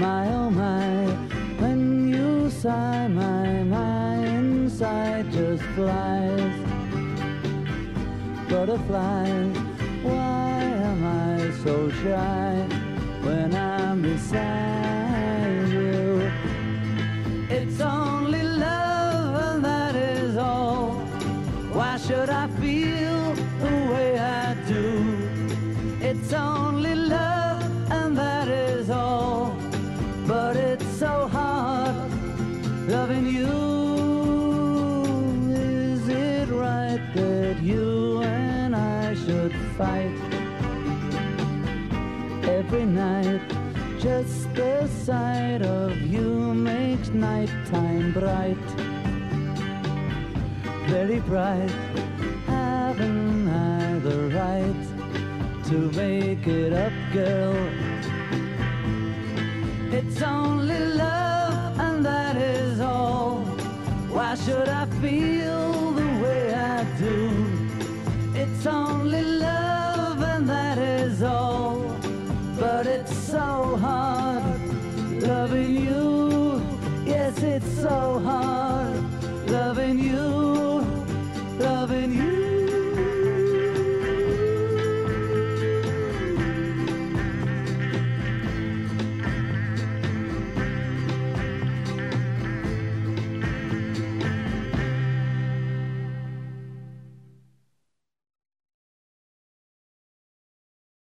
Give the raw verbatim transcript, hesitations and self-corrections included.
My oh my, when you sigh, my, my inside just flies. Butterflies, why am I so shy when I'm beside you? It's only love and that is all. Why should I feel the way I do? It's only love and that is all. But it's so hard loving you. Is it right that you and I should fight every night? Just the sight of you makes nighttime bright, very bright. Haven't I the right to make it up, girl? It's only love and that is all. Why should I feel